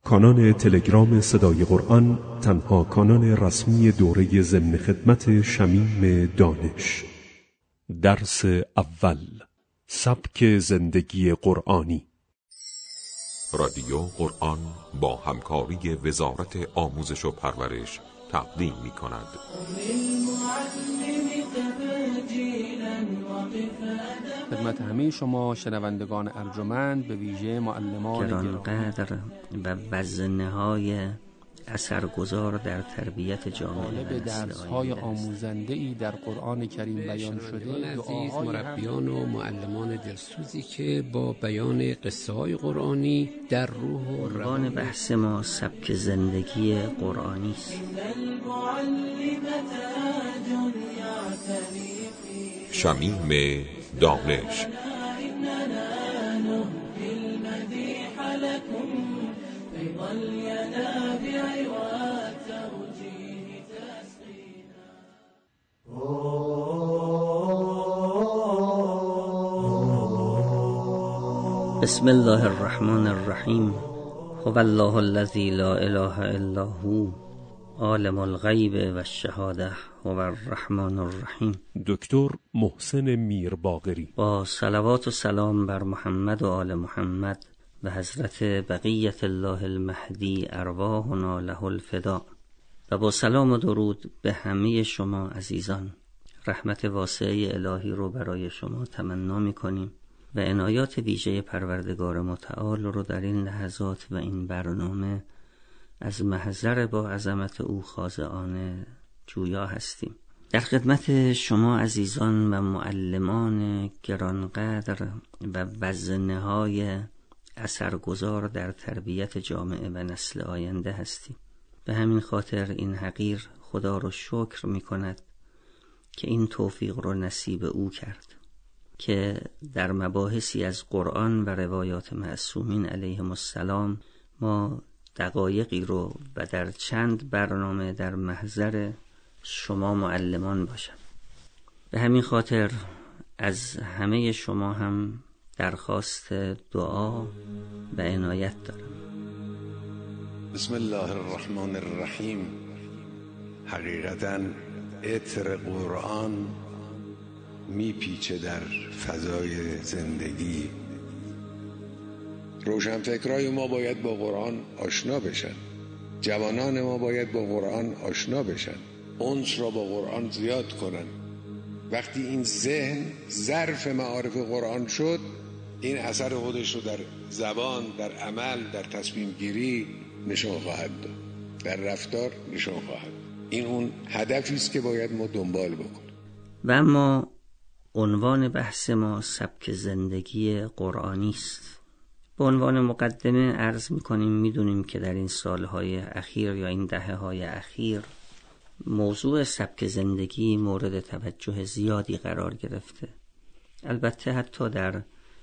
کانال تلگرام صدای قرآن تنها کانال رسمی دوره ضمن خدمت شمیم دانش. درس اول، سبک زندگی قرآنی. رادیو قرآن با همکاری وزارت آموزش و پرورش تقدیم می کند. خدمت همه شما شنوندگان ارجمند، به ویژه معلمان گرانقدر و وزنه‌های اثرگذار در تربیت جامعه به درس‌های آموزنده‌ای در قرآن کریم بیان شده، عزیز مربیان و معلمان دلسوزی که با بیان قصه‌های قرآنی در روح و روان بحث ما سبک زندگی قرآنی است. شمیم دانش. بسم الله الرحمن الرحیم. هو الله الذی لا اله الا هو عالم الغیب و الشهاده هو الرحمن الرحیم. دکتر محسن میرباقری. با صلوات و سلام بر محمد و آل محمد و حضرت بقیت الله المهدی ارواحنا له الفدا، و با سلام و درود به همه شما عزیزان. رحمت واسعه الهی رو برای شما تمنا می‌کنیم و عنایات ویژه پروردگار متعال رو در این لحظات و این برنامه از محضر با عظمت او خاضعانه جویا هستیم. در خدمت شما عزیزان و معلمان گرانقدر و وزنه‌های اثرگذار در تربیت جامعه و نسل آینده هستیم. به همین خاطر این حقیر خدا رو شکر می کند که این توفیق رو نصیب او کرد که در مباحثی از قرآن و روایات معصومین علیهم السلام ما دقایقی رو و در چند برنامه در محضر شما معلمان باشم. به همین خاطر از همه شما هم درخواست دعا و عنایت دارم. بسم الله الرحمن الرحیم. حقیقتاً عطر قرآن میپیچه در فضای زندگی. روشنفکرای ما باید با قرآن آشنا بشن، جوانان ما باید با قرآن آشنا بشن، انس را با قرآن زیاد کنن. وقتی این ذهن ظرف معارف قرآن شد، این اثر خودش رو در زبان، در عمل، در تصمیم گیری نشان خواهد داد، در رفتار نشان خواهد. این اون هدفی است که باید ما دنبال بکنیم. و اما عنوان بحث ما سبک زندگی قرآنی است. به عنوان مقدمه عرض می‌کنیم می‌دونیم که در این سالهای اخیر یا این دهه‌های اخیر موضوع سبک زندگی مورد توجه زیادی قرار گرفته. البته حتی در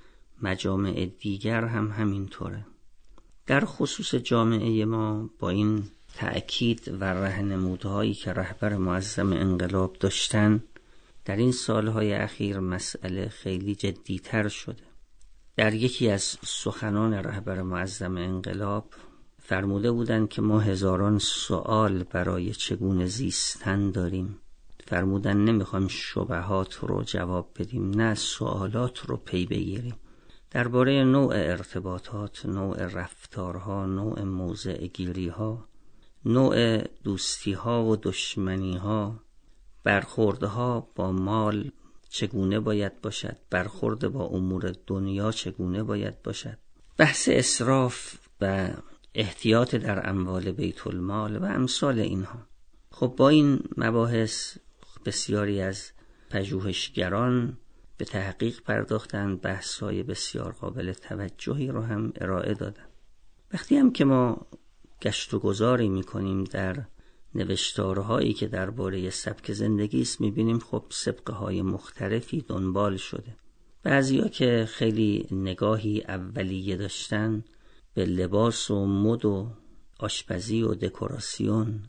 مجامع دیگر هم همینطوره. در خصوص جامعه ما با این تأکید و راهنمودهایی که رهبر معظم انقلاب داشتن، در این سالهای اخیر مسئله خیلی جدی‌تر شده. در یکی از سخنان رهبر معظم انقلاب فرموده بودند که ما هزاران سوال برای چگونه زیستن داریم. فرمودن نمیخوایم شبهات رو جواب بدیم، نه سوالات رو پی بگیریم. درباره نوع ارتباطات، نوع رفتارها، نوع موضع گیریها، نوع دوستیها و دشمنیها، برخوردها با مال چگونه باید باشد، برخورد با امور دنیا چگونه باید باشد، بحث اسراف و احتیاط در اموال بیت المال و امثال اینها. خب با این مباحث بسیاری از پژوهشگران به تحقیق پرداختند، بحث‌های بسیار قابل توجهی رو هم ارائه دادند. وقتی هم که ما گشت و گذاری می‌کنیم در نوشتارهایی که درباره سبک زندگی است، می‌بینیم خب سبقه‌های مختلفی دنبال شده. بعضیا که خیلی نگاهی اولیه داشتن به لباس و مد و آشپزی و دکوراسیون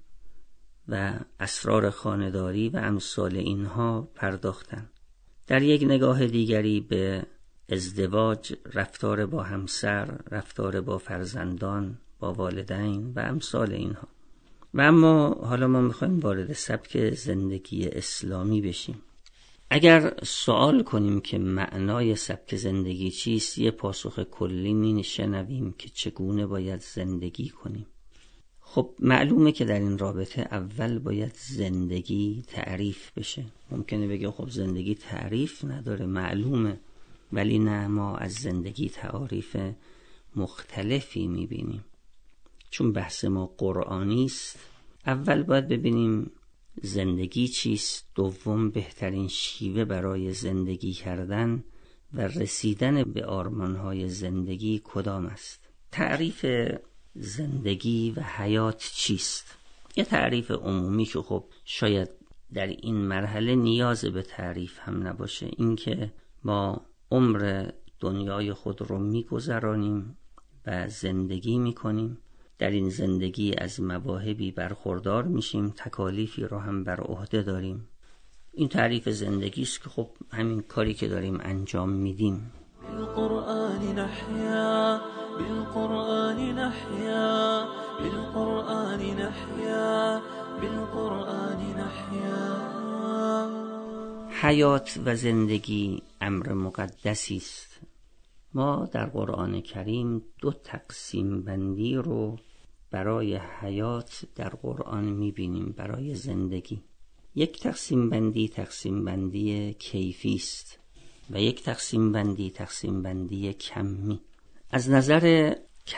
و اسرار خانه‌داری و امثال اینها پرداختن. در یک نگاه دیگری به ازدواج، رفتار با همسر، رفتار با فرزندان، با والدین و امثال اینها. و اما حالا ما میخوایم وارد سبک زندگی اسلامی بشیم. اگر سوال کنیم که معنای سبک زندگی چیست، یه پاسخ کلی میشنویم که چگونه باید زندگی کنیم. خب معلومه که در این رابطه اول باید زندگی تعریف بشه. ممکنه بگه خب زندگی تعریف نداره، معلومه، ولی نه، ما از زندگی تعاریف مختلفی میبینیم. چون بحث ما قرآنی است، اول باید ببینیم زندگی چیست، دوم بهترین شیوه برای زندگی کردن و رسیدن به آرمانهای زندگی کدام است. تعریف زندگی و حیات چیست؟ یه تعریف عمومی که خب شاید در این مرحله نیاز به تعریف هم نباشه، این که ما عمر دنیای خود رو میگذرانیم و زندگی میکنیم، در این زندگی از مواهبی برخوردار میشیم، تکالیفی رو هم بر عهده داریم. این تعریف زندگی است که خب همین کاری که داریم انجام میدیم. بالقرآن نحیا، بالقرآن نحیا، بالقرآن نحیا، بالقرآن نحیا. حیات و زندگی امر مقدسی است. ما در قرآن کریم دو تقسیم بندی رو برای حیات در قرآن میبینیم، برای زندگی. یک تقسیم بندی کیفی است و یک تقسیم بندی کمی. از نظر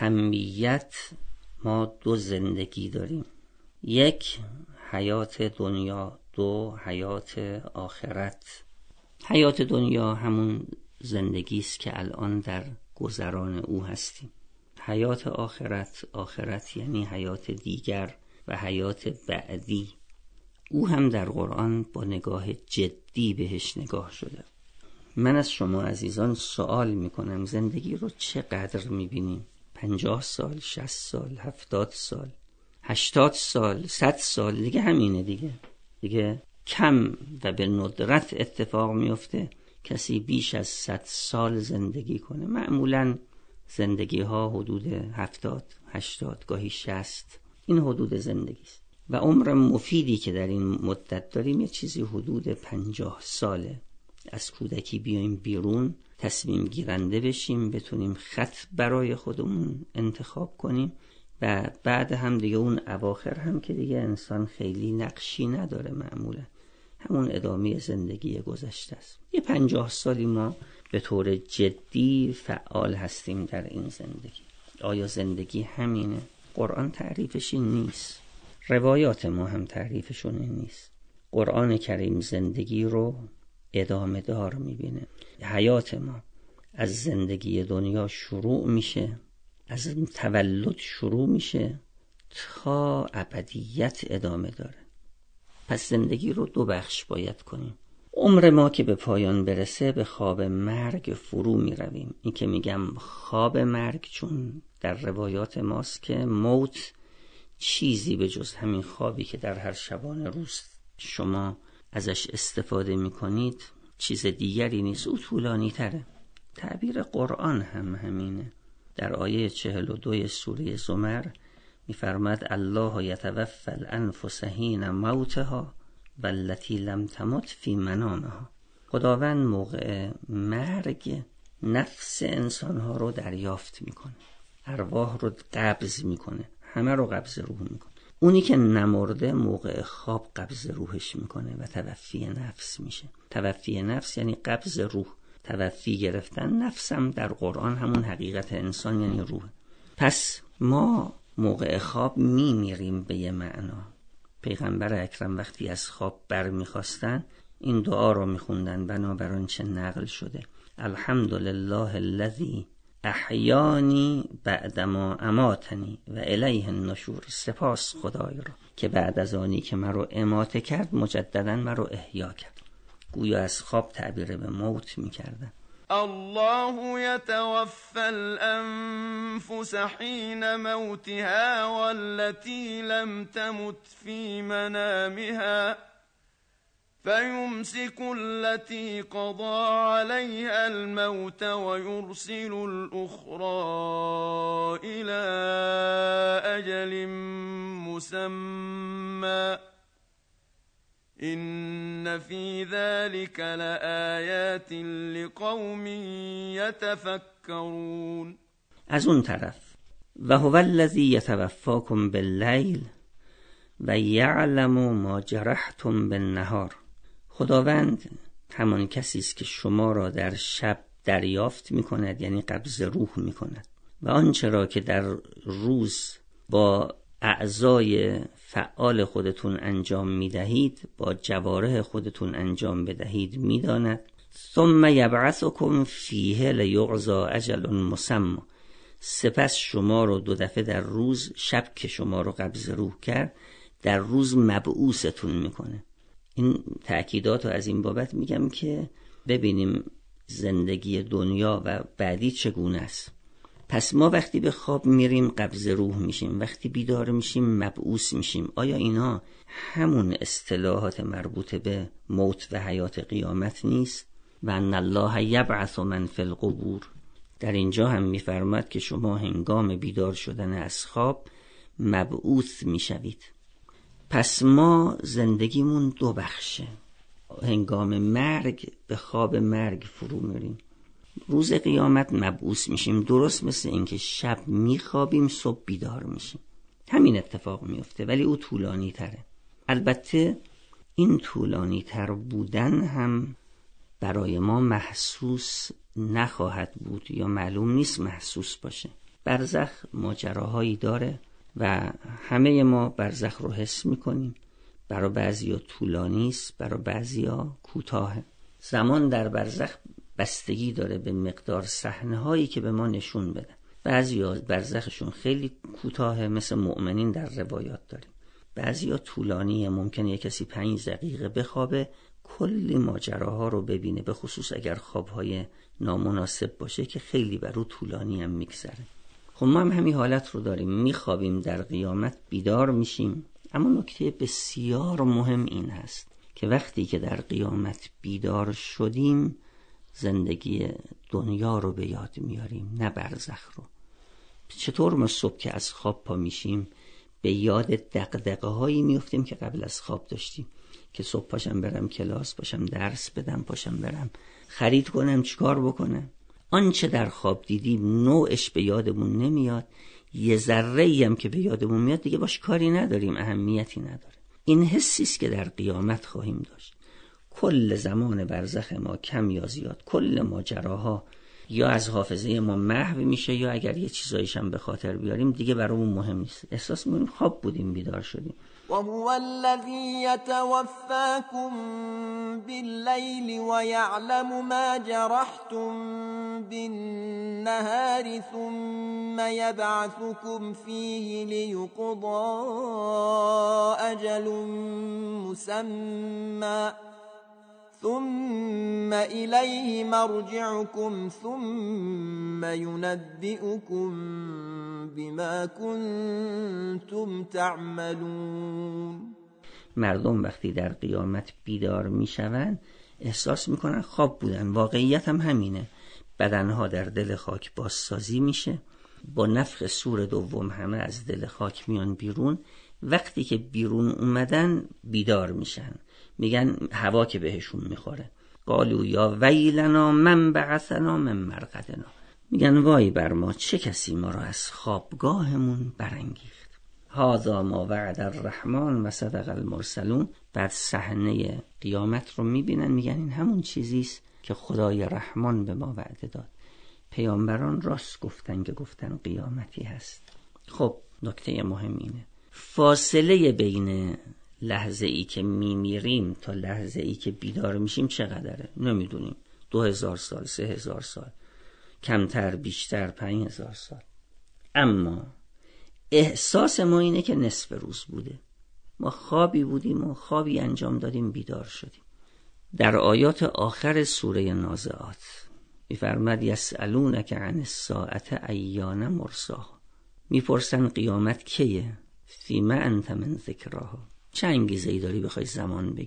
کمیت ما دو زندگی داریم، یک حیات دنیا، دو حیات آخرت. حیات دنیا همون زندگی است که الان در گذران او هستیم. حیات آخرت یعنی حیات دیگر و حیات بعدی. او هم در قرآن با نگاه جدی بهش نگاه شده. من از شما عزیزان سوال میکنم زندگی رو چقدر میبینیم؟ 50 سال، 60 سال، 70 سال، 80 سال، 100 سال؟ دیگه همینه دیگه کم و به ندرت اتفاق میفته کسی بیش از 100 سال زندگی کنه. معمولاً زندگی ها حدود 70 80 گاهی 60، این حدود زندگی است. و عمر مفیدی که در این مدت داریم یه چیزی حدود 50 ساله. از کودکی بیایم بیرون، تصمیم گیرنده بشیم، بتونیم خط برای خودمون انتخاب کنیم و بعد هم دیگه اون اواخر هم که دیگه انسان خیلی نقشی نداره، معمولا همون ادامه زندگی گذشته است. یه 50 سالی ما به طور جدی فعال هستیم در این زندگی. آیا زندگی همینه؟ قرآن تعریفش این نیست، روایات ما هم تعریفشون این نیست. قرآن کریم زندگی رو ادامه دار میبینه. حیات ما از زندگی دنیا شروع میشه، از تولد شروع میشه تا ابدیت ادامه داره. پس زندگی رو دو بخش باید کنیم. عمر ما که به پایان برسه به خواب مرگ فرو می رویم. این که میگم خواب مرگ چون در روایات ماست که موت چیزی به جز همین خوابی که در هر شبانه روز شما ازش استفاده می کنید چیز دیگری نیست، او طولانی تره. تعبیر قرآن هم همینه. در آیه 42 سوره زمر می‌فرماد الله یتوفی الانفس حین موتها والتی لم تمت فی منامها. خداوند موقع مرگ نفس انسانها رو دریافت میکنه، ارواح رو قبض میکنه، همه رو قبض روح میکنه. اونی که نمرده موقع خواب قبض روحش میکنه و توفی نفس میشه. توفی نفس یعنی قبض روح. توفی گرفتن نفسم در قرآن همون حقیقت انسان یعنی روح. پس ما موقع خواب میمیریم به یه معنا. پیغمبر اکرم وقتی از خواب بر میخواستن این دعا رو میخوندن بنابر آنچه نقل شده: الحمدلله الذی احیانی بعدما اماتنی و الیه النشور. سپاس خدای را که بعد از آنی که مرا اماته کرد مجددا مرا احیا کرد. گویا از خواب تعبیر به موت میکردن. الله يتوفى الأنفس حين موتها والتي لم تمت في منامها فيمسك التي قضى عليها الموت ويرسل الأخرى إلى أجل مسمى إن في ذلك لآیات لقوم یتفکرون. از اون طرف و هو الذی یتوفاکم باللیل و یعلم ما جرحتم بالنهار. خداوند همان کسی است که شما را در شب دریافت می‌کند، یعنی قبض روح می‌کند، و آنچه را که در روز با اعضای فعال خودتون انجام می‌دهید با جوارح خودتون انجام بدهید می‌داند. ثم یبعثکم فیه لیقضی اجل مسمى. سپس شما رو 2 دفعه در روز، شب که شما رو قبض روح کرد، در روز مبعوثتون میکنه. این تأکیدات رو از این بابت میگم که ببینیم زندگی دنیا و بعدی چگونه است. پس ما وقتی به خواب میریم قبض روح میشیم، وقتی بیدار میشیم مبعوث میشیم. آیا اینا همون اصطلاحات مربوط به موت و حیات قیامت نیست؟ و ان الله یبعث من فی القبور. در اینجا هم میفرماد که شما هنگام بیدار شدن از خواب مبعوث میشوید. پس ما زندگیمون 2 بخشه. هنگام مرگ به خواب مرگ فرو میریم، روز قیامت مبعوث میشیم. درست مثل اینکه شب میخوابیم صبح بیدار میشیم، همین اتفاق میفته، ولی او طولانی تره. البته این طولانی تر بودن هم برای ما محسوس نخواهد بود، یا معلوم نیست محسوس باشه. برزخ ماجراهایی داره و همه ما برزخ رو حس میکنیم. برای بعضیا طولانی است، برای بعضیا کوتاهه. زمان در برزخ بستگی داره به مقدار صحنه‌هایی که به ما نشون بده. بعضیا برزخشون خیلی کوتاهه، مثل مؤمنین در روایات داریم. بعضیا طولانیه، ممکنه یک کسی 5 دقیقه بخوابه کلی ماجراها رو ببینه، به خصوص اگر خوابهای نامناسب باشه که خیلی بر او طولانی هم میگذره. خب ما هم همین حالت رو داریم، میخوابیم، در قیامت بیدار میشیم. اما نکته بسیار مهم این هست که وقتی که در قیامت بیدار شدیم زندگی دنیا رو به یاد میاریم، نه برزخ رو. چطور ما صبح که از خواب پا میشیم به یاد دغدغه هایی میفتیم که قبل از خواب داشتیم، که صبح پاشم برم کلاس، پاشم درس بدم، پاشم برم خرید کنم، چیکار بکنم. آنچه در خواب دیدیم نوعش به یادمون نمیاد، یه ذره‌ای هم که به یادمون میاد دیگه باش کاری نداریم، اهمیتی نداره. این حسی است که در قیامت خواهیم داشت. کل زمان برزخ ما کم یا زیاد، کل ماجراها یا از حافظه ما محو میشه، یا اگر یه چیزایش هم به خاطر بیاریم دیگه برامون مهم نیست. احساس می‌کنیم خواب بودیم، بیدار شدیم. وهو الذي يتوفاكم بالليل ويعلم ما جرحتم بالنهار ثم يبعثكم فيه ليقضى أجل مسمى ثم إليه مرجعكم ثم ينبئكم بما كنتم تعملون. مردم وقتی در قیامت بیدار میشوند احساس میکنن خواب بودن. واقعیت هم همینه. بدنها در دل خاک بازسازی میشه، با نفخ صور دوم همه از دل خاک میان بیرون. وقتی که بیرون اومدن بیدار میشن، میگن هوا که بهشون میخوره. قالوا یا ویلنا من بعثنا من مرقدنا. میگن وای بر ما، چه کسی ما را از خوابگاهمون برانگیخت. هذا ما وعد الرحمن و صدق المرسلون. بعد صحنه قیامت رو میبینن، میگن این همون چیزیست که خدای رحمان به ما وعده داد. پیامبران راست گفتن که گفتن قیامتی هست. خب نکته مهم اینه، فاصله بین لحظه ای که میمیریم تا لحظه ای که بیدار میشیم چقدره؟ نمیدونیم. 2000 سال، 3000 سال، کمتر، بیشتر، 5000 سال. اما احساس ما اینه که نصف روز بوده. ما خوابی بودیم و خوابی انجام دادیم، بیدار شدیم. در آیات آخر سوره نازعات می‌فرماد یسألونک عن الساعة ایان مرساها. میپرسن قیامت کیه؟ فیما انت من ذکرها. چه انگیزه‌ای داری بخوای زمان بگی؟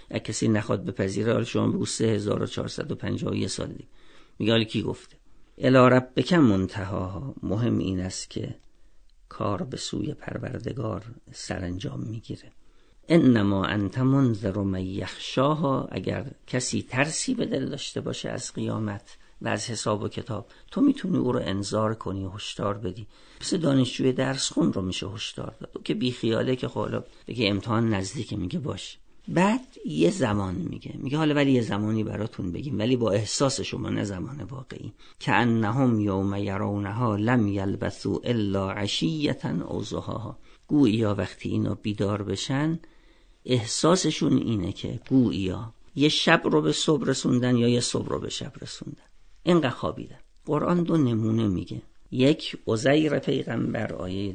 اگه کسی نخواد بپذیره، حالا شما بگو 3451 سال دیگه. میگه حالا کی گفته؟ الی ربک منتهاها. مهم این است که کار به سوی پروردگار سرانجام میگیره. انما انت منذر من یخشاها. اگر کسی ترسی به دل داشته باشه از قیامت و از حساب و کتاب، تو میتونی او رو انذار کنی، هشدار بدی. مثل دانشجوی درس خون رو میشه هشدار داد که بی خیاله که حالا بگه امتحان نزدیکه، میگه باش. بعد یه زمان میگه حالا ولی یه زمانی براتون بگیم، ولی با احساس شما، نه زمان واقعی. که انهم یوم یرونها لم یلبثوا الا عشیة او ضحاها. گویا وقتی اینا بیدار بشن احساسشون اینه که گویا یه شب رو به صبح رسوندن یا یه صبح رو به شب رسوندن، اینقدر خوابیدن. قرآن 2 نمونه میگه. یک، عزیر پیغمبر، آیه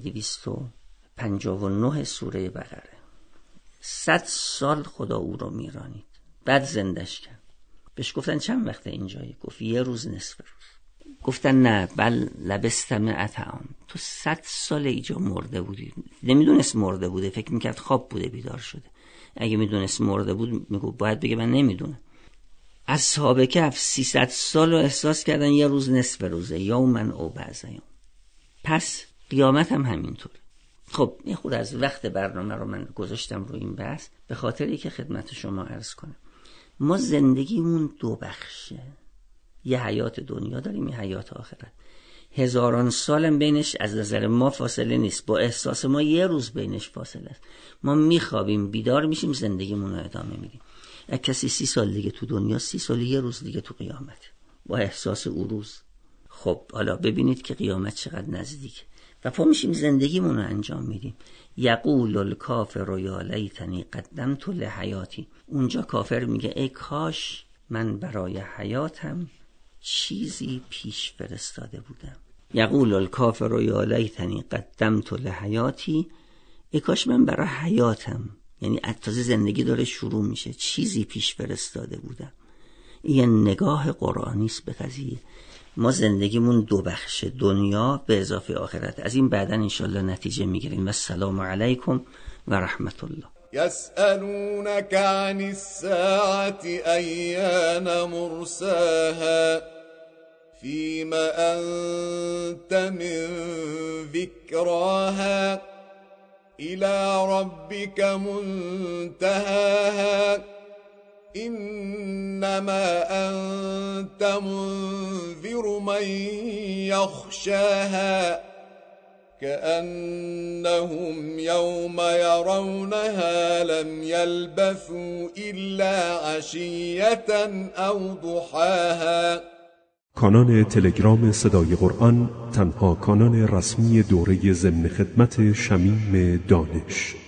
259 سوره بقره. 100 سال خدا او رو میرانید، بعد زندش کرد. بهش گفتن چند وقته اینجایی؟ گفت 1 روز نصف روز. گفتن نه، بل لبست 100 عام. تو 100 سال اینجا مرده بودی. نمیدونست مرده بوده، فکر میکرد خواب بوده بیدار شده. اگه میدونست مرده بود میگو باید بگه من نمیدونم. اصحاب کهف 300 سال رو احساس کردن 1 روز نصف روزه، یومن او بعض یوم. پس قیامت هم همینطور. خب این خود از وقت برنامه رو من گذاشتم رو این بحث به خاطری که خدمت شما عرض کنم. ما زندگیمون 2 بخشه. یه حیات دنیا داریم، یه حیات آخرت. هزاران سالم بینش از نظر ما فاصله نیست، با احساس ما 1 روز بینش فاصله است. ما میخوابیم، بیدار میشیم، زندگیمون رو ادامه میدیم. اگه کسی 30 سال دیگه تو دنیا، 30 سال 1 روز دیگه تو قیامت، با احساس او روز. خب حالا ببینید که قیامت چقدر نزدیک و پا میشیم زندگیمون رو انجام میدیم. یقول الکافر یا لیتنی قدمت لحیاتی. اونجا کافر میگه ای کاش من برای حیاتم چیزی پیش فرستاده بودم. یقول الکافر یا لیتنی قدمت لحیاتی. ای کاش من برای حیاتم، یعنی تازه زندگی داره شروع میشه، چیزی پیش فرستاده بودم. این نگاه قرآنی است به قضیه. ما زندگیمون 2 بخشه، دنیا به اضافه آخرت. از این بعداً انشالله نتیجه میگیریم. و السلام علیکم و رحمت الله. يسألونك عن الساعة أيان مرساها فيم أنت من ذكراها إلى ربك منتهاها إنما أنت منذر من يخشاها كأنهم يوم يرونها لم يلبثوا إلا عشية أو ضحاها. کانال تلگرام صدای قرآن، تنها کانال رسمی دوره ضمن خدمت شمیم دانش.